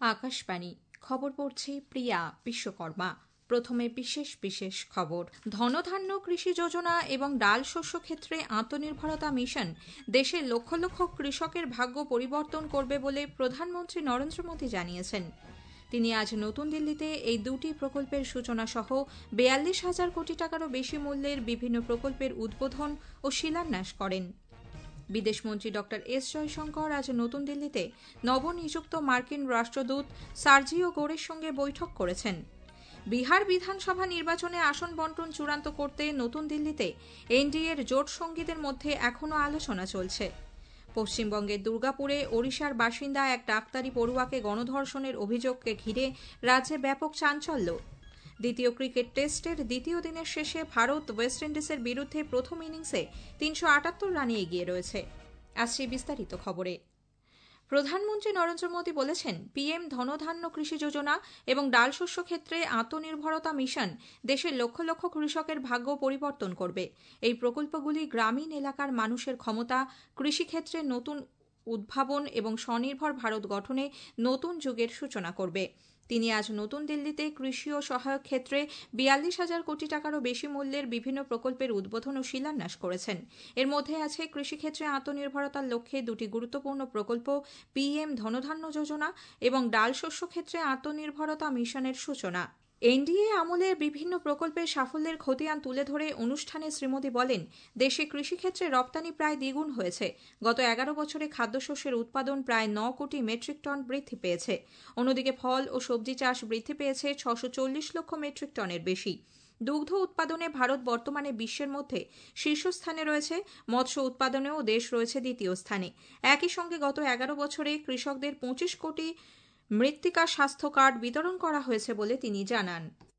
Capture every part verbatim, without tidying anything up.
আকাশবাণী খবর পড়ছি প্রিয়া বিশ্বকর্মা। প্রথমে বিশেষ বিশেষ খবর। ধনধান্য কৃষি যোজনা এবং ডাল শস্য ক্ষেত্রে আত্মনির্ভরতা মিশন দেশের লক্ষ লক্ষ কৃষকের ভাগ্য পরিবর্তন করবে বলে প্রধানমন্ত্রী নরেন্দ্র মোদী জানিয়েছেন। তিনি আজ নতুন দিল্লিতে এই দুটি প্রকল্পের সূচনা সহ বেয়াল্লিশ হাজার কোটি টাকারও বেশি মূল্যের বিভিন্ন প্রকল্পের উদ্বোধন ও শিলান্যাস করেন। বিদেশমন্ত্রী ডক্টর এস জয়শঙ্কর আজ নতুন দিল্লিতে নবনিযুক্ত মার্কিন রাষ্ট্রদূত সার্জিও গোরের সঙ্গে বৈঠক করেছেন। বিহার বিধানসভা নির্বাচনে আসন বণ্টন চূড়ান্ত করতে নতুন দিল্লিতে এনডিএর জোট সঙ্গীদের মধ্যে এখনও আলোচনা চলছে। পশ্চিমবঙ্গের দুর্গাপুরে ওড়িশার বাসিন্দা এক ডাক্তারি পড়ুয়াকে গণধর্ষণের অভিযোগকে ঘিরে রাজ্যে ব্যাপক চাঞ্চল্য। দ্বিতীয় ক্রিকেট টেস্টের দ্বিতীয় দিনের শেষে ভারত ওয়েস্ট ইন্ডিজের বিরুদ্ধে প্রথম ইনিংসে তিনশো আটাত্তর রানে এগিয়ে রয়েছে। আসছে বিস্তারিত খবরে। প্রধানমন্ত্রী নরেন্দ্র মোদী বলেছেন, পিএম ধনধান্য কৃষি যোজনা এবং ডাল শস্য ক্ষেত্রে আত্মনির্ভরতা মিশন দেশের লক্ষ লক্ষ কৃষকের ভাগ্য পরিবর্তন করবে। এই প্রকল্পগুলি গ্রামীণ এলাকার মানুষের ক্ষমতা, কৃষিক্ষেত্রে নতুন উদ্ভাবন এবং স্বনির্ভর ভারত গঠনে নতুন যুগের সূচনা করবে। তিনি আজ নতুন দিল্লিতে কৃষি ও সহায়ক ক্ষেত্রে বিয়াল্লিশ হাজার কোটি টাকারও বেশি মূল্যের বিভিন্ন প্রকল্পের উদ্বোধন ও শিলান্যাস করেছেন। এর মধ্যে আছে কৃষিক্ষেত্রে আত্মনির্ভরতার লক্ষ্যে দুটি গুরুত্বপূর্ণ প্রকল্প, পিএম ধনধান্য যোজনা এবং ডাল শস্য ক্ষেত্রে আত্মনির্ভরতা মিশনের সূচনা। এনডিএ আমলের বিভিন্ন প্রকল্পের সাফল্যের খতিয়ান তুলে ধরে অনুষ্ঠানে শ্রী মোদী বলেন, দেশে কৃষিক্ষেত্রে রপ্তানি প্রায় দ্বিগুণ হয়েছে। গত এগারো বছরে খাদ্যশস্যের উৎপাদন প্রায় ন কোটি মেট্রিক টন বৃদ্ধি পেয়েছে। অন্যদিকে ফল ও সবজি চাষ বৃদ্ধি পেয়েছে ছশো চল্লিশ লক্ষ মেট্রিক টনের বেশি। দুগ্ধ উৎপাদনে ভারত বর্তমানে বিশ্বের মধ্যে শীর্ষস্থানে রয়েছে। মৎস্য উৎপাদনেও দেশ রয়েছে দ্বিতীয় স্থানে। একই সঙ্গে গত এগারো বছরে কৃষকদের পঁচিশ কোটি মৃত্তিকা স্বাস্থ্য কার্ড বিতরণ করা হয়েছে বলে তিনি জানান।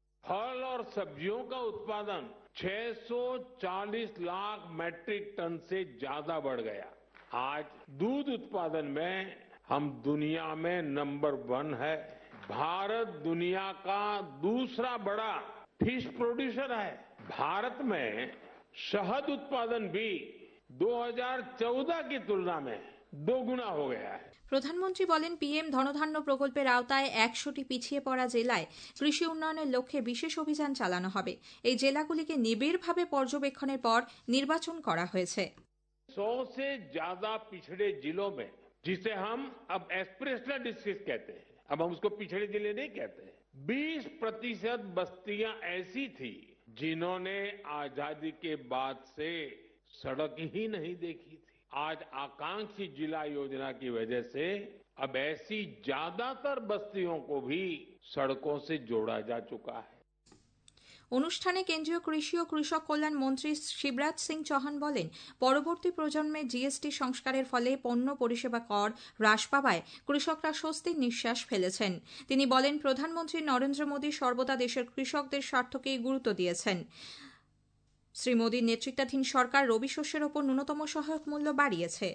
फल और सब्जियों का उत्पादन छह सौ चालीस लाख मैट्रिक टन से ज्यादा बढ़ गया। आज दूध उत्पादन में हम दुनिया में नंबर वन है। भारत दुनिया का दूसरा बड़ा फिश प्रोड्यूसर है। भारत में शहद उत्पादन भी दो हज़ार चौदह की तुलना में दो गुना हो गया है। প্রধানমন্ত্রী বলেন, পিএম ধনধান্য প্রকল্পের আওতায় একশোটি পিছিয়ে পড়া জেলায় কৃষি উন্নয়নের লক্ষ্যে বিশেষ অভিযান চালানো হবে। এই জেলাগুলিকে নিবিড়ভাবে পর্যবেক্ষণের পর নির্বাচন করা হয়েছে। सौ से ज्यादा पिछड़े जिलों में, जिसे हम अब एस्पिरेशनल डिस्ट्रिक्ट कहते हैं, अब हम उसको पिछड़े जिले नहीं कहते, बीस प्रतिशत बस्तियां ऐसी थी जिन्होंने आजादी के बाद से सड़क ही नहीं देखी थी। आज आकांक्षी जिला योजना की वजह से अब ऐसी ज्यादातर बस्तियों को भी सड़कों से जोड़ा जा चुका है। অনুষ্ঠানে কেন্দ্রীয় কৃষি ও কৃষক কল্যাণ মন্ত্রী শিবরাজ সিং চৌহান বলেন, পরবর্তী প্রজন্মের জিএসটি সংস্কারের ফলে পণ্য পরিষেবা কর হ্রাস পাওয়ায় কৃষকরা স্বস্তির নিঃশ্বাস ফেলেছেন। তিনি বলেন, প্রধানমন্ত্রী নরেন্দ্র মোদী সর্বদা দেশের কৃষকদের স্বার্থকেই গুরুত্ব দিয়েছেন। শ্রী মোদীর নেতৃত্বাধীন সরকার রবি শস্যের ওপর ন্যূনতম সহায়ক মূল্য বাড়িয়েছে।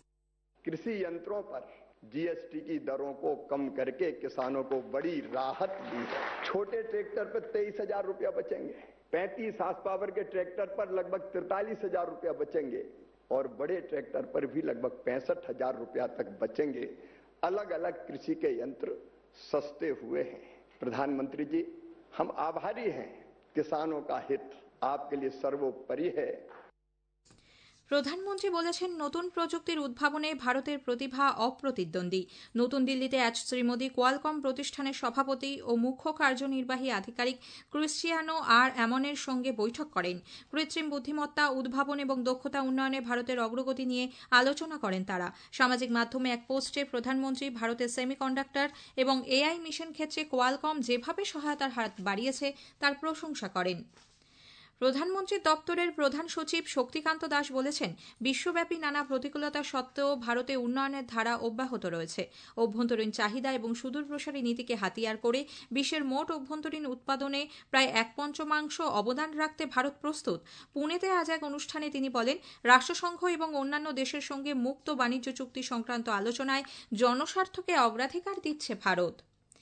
कृषि यंत्रों पर जीएसटी की दरों को कम करके किसानों को बड़ी राहत दी है। छोटे ट्रैक्टर पर तेईस हजार रुपया बचेंगे, पैंतीस हार्स पावर के ट्रैक्टर पर लगभग तिरतालीस हजार रुपया बचेंगे और बड़े ट्रैक्टर पर भी लगभग पैंसठ हजार रुपया तक बचेंगे। अलग अलग कृषि के यंत्र सस्ते हुए हैं। प्रधानमंत्री जी, हम आभारी हैं। किसानों का हित आपके लिए सर्वोपरि है। প্রধানমন্ত্রী বলেছেন, নতুন প্রযুক্তির উদ্ভাবনে ভারতের প্রতিভা অপ্রতিদ্বন্দ্বী। নতুন দিল্লিতে আজ শ্রী মোদী কোয়ালকম প্রতিষ্ঠানের সভাপতি ও মুখ্য কার্যনির্বাহী আধিকারিক ক্রিশ্চিয়ানো আর অ্যামনের সঙ্গে বৈঠক করেন। কৃত্রিম বুদ্ধিমত্তা, উদ্ভাবন এবং দক্ষতা উন্নয়নে ভারতের অগ্রগতি নিয়ে আলোচনা করেন তারা। সামাজিক মাধ্যমে এক পোস্টে প্রধানমন্ত্রী ভারতের সেমিকন্ডাক্টর এবং এআই মিশন ক্ষেত্রে কোয়ালকম যেভাবে সহায়তার হাত বাড়িয়েছে তার প্রশংসা করেন। প্রধানমন্ত্রীর দপ্তরের প্রধান সচিব শক্তিকান্ত দাস বলেছেন, বিশ্বব্যাপী নানা প্রতিকূলতা সত্ত্বেও ভারতে উন্নয়নের ধারা অব্যাহত রয়েছে। অভ্যন্তরীণ চাহিদা এবং সুদূরপ্রসারী নীতিকে হাতিয়ার করে বিশ্বের মোট অভ্যন্তরীণ উৎপাদনে প্রায় এক পঞ্চমাংশ অবদান রাখতে ভারত প্রস্তুত। পুনেতে আজ এক অনুষ্ঠানে তিনি বলেন, রাষ্ট্রসংঘ এবং অন্যান্য দেশের সঙ্গে মুক্ত বাণিজ্য চুক্তি সংক্রান্ত আলোচনায় জনস্বার্থকে অগ্রাধিকার দিচ্ছে ভারত।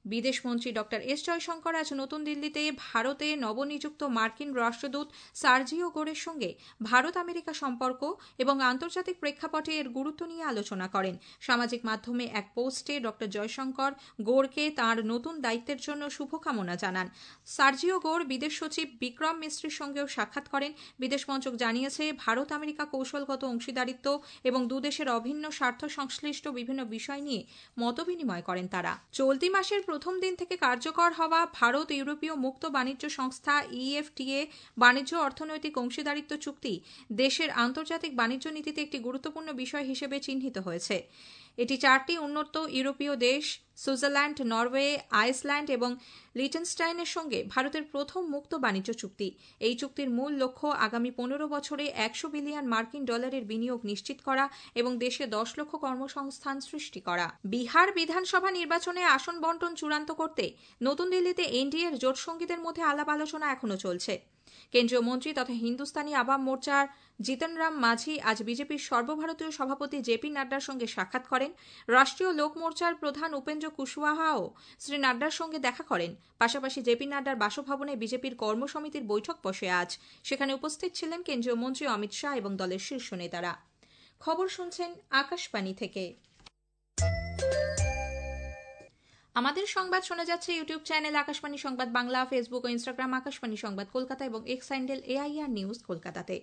বিদেশমন্ত্রী ডক্টর এস জয়শঙ্কর আজ নতুন দিল্লিতে ভারতে নবনিযুক্ত মার্কিন রাষ্ট্রদূত সার্জিও গোরের সঙ্গে ভারত আমেরিকা সম্পর্ক এবং আন্তর্জাতিক প্রেক্ষাপটে এর গুরুত্ব নিয়ে আলোচনা করেন। সামাজিক মাধ্যমে এক পোস্টে ডক্টর জয়শঙ্কর গোরকে তাঁর নতুন দায়িত্বের জন্য শুভকামনা জানান। সার্জিও গোর বিদেশ সচিব বিক্রম মিস্ত্রির সঙ্গেও সাক্ষাৎ করেন। বিদেশ মন্ত্রক জানিয়েছে, ভারত আমেরিকা কৌশলগত অংশীদারিত্ব এবং দুদেশের অভিন্ন স্বার্থ সংশ্লিষ্ট বিভিন্ন বিষয় নিয়ে মতবিনিময় করেন তারা। চলতি মাসের প্রথম দিন থেকে কার্যকর হওয়া ভারত ইউরোপীয় মুক্ত বাণিজ্য সংস্থা ইএফটিএ বাণিজ্য অর্থনৈতিক অংশীদারিত্ব চুক্তি দেশের আন্তর্জাতিক বাণিজ্য নীতিতে একটি গুরুত্বপূর্ণ বিষয় হিসেবে চিহ্নিত হয়েছে। এটি চারটি উন্নত ইউরোপীয় দেশ সুইজারল্যান্ড, নরওয়ে, আইসল্যান্ড এবং লিটেনস্টাইনের সঙ্গে ভারতের প্রথম মুক্ত বাণিজ্য চুক্তি। এই চুক্তির মূল লক্ষ্য আগামী পনেরো বছরে একশো বিলিয়ন মার্কিন ডলারের বিনিয়োগ নিশ্চিত করা এবং দেশে দশ লক্ষ কর্মসংস্থান সৃষ্টি করা। বিহার বিধানসভা নির্বাচনে আসন বন্টন চূড়ান্ত করতে নতুন দিল্লিতে এনডিএর জোট সঙ্গীদের মধ্যে আলাপ আলোচনা এখনো চলছে। কেন্দ্রীয় মন্ত্রী তথা হিন্দুস্তানি আওয়াম মোর্চার জিতন রাম মাঝি আজ বিজেপির সর্বভারতীয় সভাপতি জেপি নাড্ডার সঙ্গে সাক্ষাৎ করেন। রাষ্ট্রীয় লোক মোর্চার প্রধান উপেন্দ্র কুশওয়াহাও শ্রী নাড্ডার সঙ্গে দেখা করেন। পাশাপাশি জেপি নাড্ডার বাসভবনে বিজেপির কর্মসমিতির বৈঠক বসে আজ। সেখানে উপস্থিত ছিলেন কেন্দ্রীয় মন্ত্রী অমিত শাহ এবং দলের শীর্ষ নেতারা। খবর শুনছেন আকাশবাণী থেকে। আমাদের সংবাদ শোনা যাচ্ছে ইউটিউব চ্যানেল আকাশবাণী সংবাদ বাংলা, ফেসবুক ও ইনস্টাগ্রাম আকাশবাণী সংবাদ কলকাতা এবং এক্স হ্যান্ডেল এআইআর নিউজ কলকাতাতে।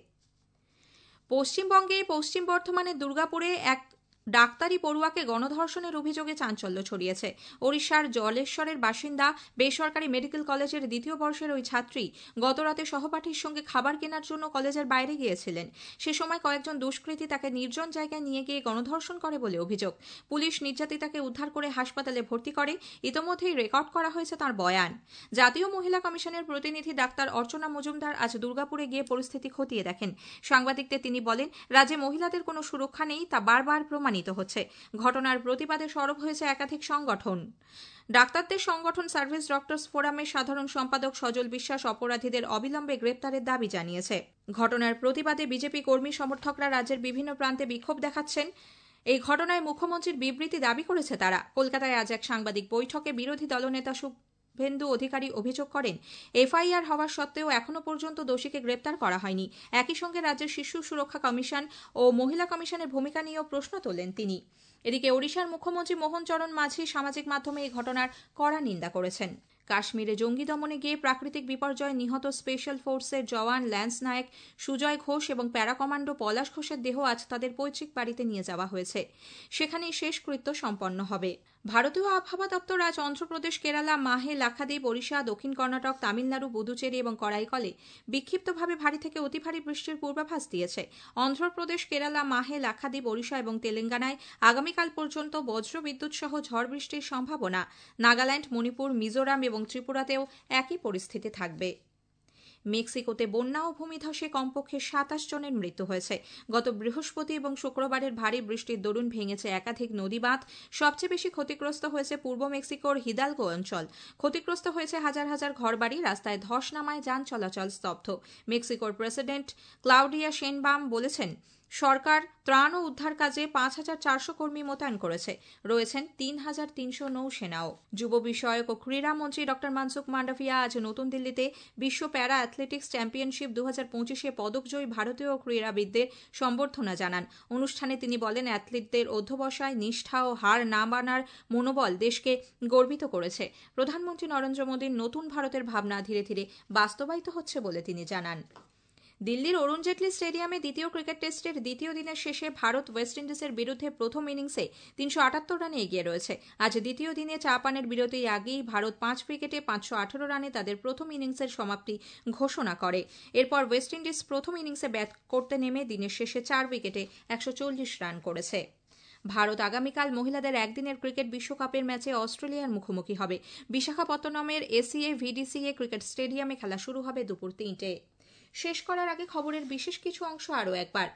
পশ্চিমবঙ্গে পশ্চিম বর্ধমানের দুর্গাপুরে এক ডাক্তারি পড়ুয়াকে গণধর্ষণের অভিযোগে চাঞ্চল্য ছড়িয়েছে। ওড়িশার জলেশ্বরের বাসিন্দা বেসরকারি মেডিকেল কলেজের দ্বিতীয় বর্ষের ওই ছাত্রী গতরাতে সহপাঠীর সঙ্গে খাবার কেনার জন্য কলেজের বাইরে গিয়েছিলেন। সে সময় কয়েকজন দুষ্কৃতী তাকে নির্জন জায়গায় নিয়ে গিয়ে গণধর্ষণ করে বলে অভিযোগ। পুলিশ নির্যাতিতাকে উদ্ধার করে হাসপাতালে ভর্তি করে। ইতোমধ্যেই রেকর্ড করা হয়েছে তার বয়ান। জাতীয় মহিলা কমিশনের প্রতিনিধি ডাক্তার অর্চনা মজুমদার আজ দুর্গাপুরে গিয়ে পরিস্থিতি খতিয়ে দেখেন। সাংবাদিকদের তিনি বলেন, রাজ্যে মহিলাদের কোনো সুরক্ষা নেই, তা বারবার প্রমাণিত হচ্ছে। ঘটনার প্রতিবাদে সরব হয়েছে একাধিক সংগঠন। ডাক্তারদের সংগঠন সার্ভিস ডক্টরস ফোরামের সাধারণ সম্পাদক সজল বিশ্বাস অপরাধীদের অবিলম্বে গ্রেপ্তারের দাবি জানিয়েছে। ঘটনার প্রতিবাদে বিজেপি কর্মী সমর্থকরা রাজ্যের বিভিন্ন প্রান্তে বিক্ষোভ দেখাচ্ছেন। এই ঘটনায় মুখ্যমন্ত্রীর বিবৃতি দাবি করেছে তারা। কলকাতায় আজ এক সাংবাদিক বৈঠকে বিরোধী দলনেতা শুভেন্দু অধিকারী অভিযোগ করেন, এফআইআর হওয়া সত্ত্বেও এখনো পর্যন্ত দোষীকে গ্রেপ্তার করা হয়নি। একই সঙ্গে রাজ্যের শিশু সুরক্ষা কমিশন ও মহিলা কমিশনের ভূমিকা নিয়েও প্রশ্ন তোলেন তিনি। এদিকে ওড়িশার মুখ্যমন্ত্রী মোহন চরণ মাঝি সামাজিক মাধ্যমে এই ঘটনার কড়া নিন্দা করেছেন। কাশ্মীরে জঙ্গি দমনে গিয়ে প্রাকৃতিক বিপর্যয়ে নিহত স্পেশাল ফোর্সের জওয়ান ল্যান্স নায়েক সুজয় ঘোষ এবং প্যারা কমান্ডো পলাশ ঘোষের দেহ আজ তাদের পৈতৃক বাড়িতে নিয়ে যাওয়া হয়েছে। সেখানেই শেষকৃত্য সম্পন্ন হবে। ভারতীয় আবহাওয়া দপ্তর আজ অন্ধ্রপ্রদেশ, কেরালা, মাহে, লাক্ষাদ্বীপ, ওড়িশা, দক্ষিণ কর্ণাটক, তামিলনাড়ু, পুদুচেরি এবং করাইকলে বিক্ষিপ্তভাবে ভারী থেকে অতি ভারী বৃষ্টির পূর্বাভাস দিয়েছে। অন্ধ্রপ্রদেশ, কেরালা, মাহে, লাক্ষাদ্বীপ, ওড়িশা এবং তেলেঙ্গানায় আগামীকাল পর্যন্ত বজ্র বিদ্যুৎ সহ ঝড় বৃষ্টির সম্ভাবনা। নাগাল্যান্ড, মণিপুর, মিজোরাম এবং ত্রিপুরাতেও একই পরিস্থিতি থাকবে। মেক্সিকোতে বন্যা ও ভূমিধসে কমপক্ষে সাতাশ জনের মৃত্যু হয়েছে। গত বৃহস্পতি এবং শুক্রবারের ভারী বৃষ্টির দরুন ভেঙেছে একাধিক নদীবাঁধ। সবচেয়ে বেশি ক্ষতিগ্রস্ত হয়েছে পূর্ব মেক্সিকোর হিদালগো অঞ্চল। ক্ষতিগ্রস্ত হয়েছে হাজার হাজার ঘরবাড়ি। রাস্তায় ধস নামায় যান চলাচল স্তব্ধ। মেক্সিকোর প্রেসিডেন্ট ক্লাউডিয়া শেনবাম বলেছেন, সরকার ত্রাণ ও উদ্ধার কাজে পাঁচ হাজার চারশো কর্মী মোতায়েন করেছে। রয়েছেন তিন হাজার তিনশো নৌসেনাও। যুব বিষয়ক ও ক্রীড়া মন্ত্রী ডক্টর মনসুখ মান্ডভিয়া আজ নতুন দিল্লিতে বিশ্ব প্যারা অ্যাথলেটিক্স চ্যাম্পিয়নশিপ দু হাজার পঁচিশে পদকজয়ী ভারতীয় ক্রীড়াবিদদের সম্বর্ধনা জানান। অনুষ্ঠানে তিনি বলেন, অ্যাথলিটদের অধ্যবসায়, নিষ্ঠা ও হার না মানার মনোবল দেশকে গর্বিত করেছে। প্রধানমন্ত্রী নরেন্দ্র মোদীর নতুন ভারতের ভাবনা ধীরে ধীরে বাস্তবায়িত হচ্ছে বলে তিনি জানান। দিল্লির অরুণ জেটলি স্টেডিয়ামে দ্বিতীয় ক্রিকেট টেস্টের দ্বিতীয় দিনের শেষে ভারত ওয়েস্ট ইন্ডিজের বিরুদ্ধে প্রথম ইনিংসে তিনশো আটাত্তর রানে এগিয়ে রয়েছে। আজ দ্বিতীয় দিনে চা পানের বিরতির আগেই ভারত পাঁচ উইকেটে পাঁচশো আঠারো রানে তাদের প্রথম ইনিংসের সমাপ্তি ঘোষণা করে। এরপর ওয়েস্ট ইন্ডিজ প্রথম ইনিংসে ব্যাট করতে নেমে দিনের শেষে চার উইকেটে একশো চল্লিশ রান করেছে। ভারত আগামীকাল মহিলাদের একদিনের ক্রিকেট বিশ্বকাপের ম্যাচে অস্ট্রেলিয়ার মুখোমুখি হবে। বিশাখাপত্তনমের এসিএ ভিডিসিএ ক্রিকেট স্টেডিয়ামে খেলা শুরু হবে দুপুর তিনটে। শেষ করার আগে খবরের বিশেষ কিছু অংশ আরও একবার।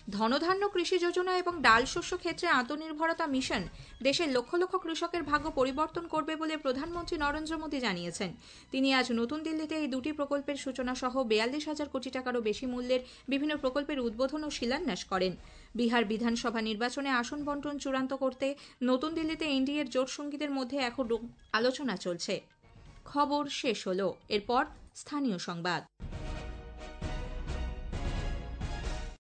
ধনধান্য কৃষি যোজনা এবং ডাল শস্য ক্ষেত্রে আত্মনির্ভরতা মিশন দেশের লক্ষ লক্ষ কৃষকের ভাগ্য পরিবর্তন করবে বলে প্রধানমন্ত্রী নরেন্দ্র মোদী জানিয়েছেন। তিনি আজ নতুন দিল্লিতে এই দুটি প্রকল্পের সূচনা সহ বিয়াল্লিশ হাজার কোটি টাকারও বেশি মূল্যের বিভিন্ন প্রকল্পের উদ্বোধন ও শিলান্যাস করেন। বিহার বিধানসভা নির্বাচনে আসন বন্টন চূড়ান্ত করতে নতুন দিল্লিতে এনডিএর জোট সঙ্গীদের মধ্যে এখন আলোচনা চলছে। খবর শেষ হলো। এরপর স্থানীয় সংবাদ।